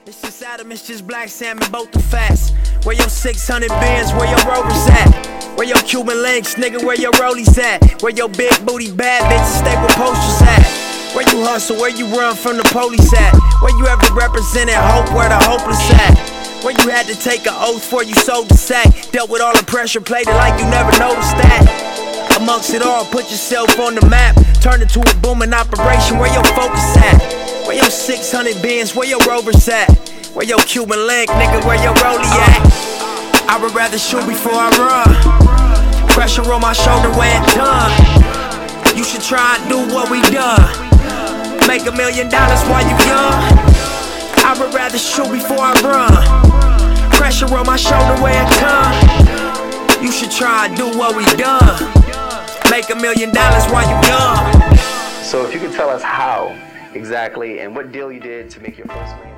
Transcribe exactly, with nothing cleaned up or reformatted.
It's just Adam, it's just Black Salmon, both the fast. Where your six hundred bins, where your Rovers at? Where your Cuban links, nigga, where your rollies at? Where your big booty bad bitches stay with posters at? Where you hustle, where you run from the police at? Where you ever represented hope, where the hopeless at? Where you had to take an oath before you sold the sack? Dealt with all the pressure, played it like you never noticed that. Amongst it all, put yourself on the map. Turn it to a booming operation, where your focus at? Where your six hundred bins, where your Rovers at? Where your Cuban link, nigga, where your rollie at? I would rather shoot before I run. Pressure on my shoulder where it done. You should try and do what we done. Make a million dollars while you young. I would rather shoot before I run. Pressure on my shoulder where it done. You should try and do what we done. Make a million dollars while you young. So if you could tell us how exactly and what deal you did to make your first million.